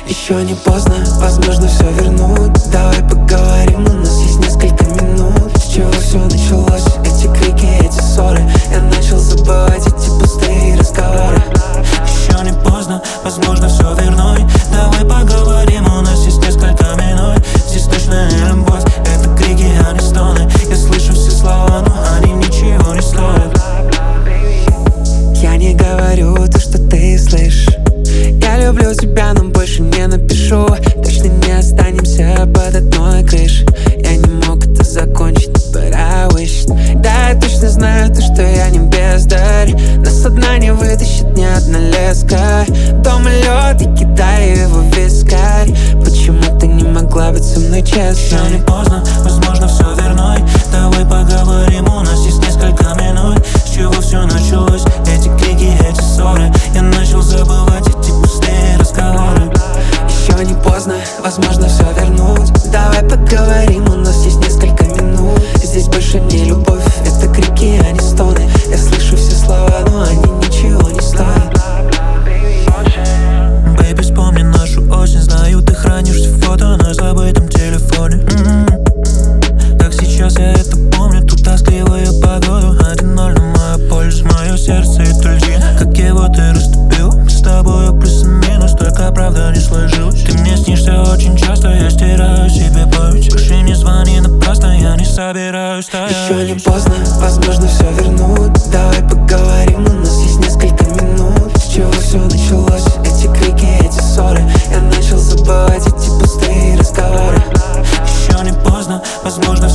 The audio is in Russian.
Еще не поздно, возможно все вернуть. Давай поговорим, у нас есть несколько минут. С чего все началось, эти крики, эти ссоры. Я начал забывать эти пустые разговоры. Еще не поздно, возможно все вернуть. Давай поговорим, у нас есть несколько минут. Здесь точно не любовь, это крики, а не стоны. Я слышу все слова, но они ничего не стоят. Я не говорю то, что ты слышишь. Я люблю тебя, но больше не напишу. Точно не останемся под одной крышей. Я не мог это закончить, but I wish. Да, я точно знаю то, что я не бездарь. Нас со дна не вытащит ни одна леска. Дома лед и кидаю его в вискарь. Почему ты не могла быть со мной честно? Еще не поздно, возможно все вернуть. Давай поговорим, у нас есть несколько минут. С чего все началось, эти крики, эти ссоры. Я начал забывать эти пустые разговоры. Еще не поздно, возможно все вернуть. Давай поговорим, у нас есть несколько минут. Здесь больше не любовь, это крики, а не стоны. Я слышу все слова, но они ничего не стоят. Бэйби, вспомни нашу осень. Знаю, ты хранишь все фото на забытом телефоне. Как сейчас я это помню, ту тоскливую погоду. 1-0 на мою пользу, мое сердце это льдина. Как его ты растопил, с тобою плюс и минус, только правда не сложилась. Ты мне снишься очень часто, я стираю себе память. Больше не звони напрасно, я не собираюсь стоять. Еще не поздно, возможно все вернуть. Давай поговорим, у нас есть несколько минут. С чего все началось, эти крики, эти ссоры. Я начал забывать эти пустые разговоры. Еще не поздно, возможно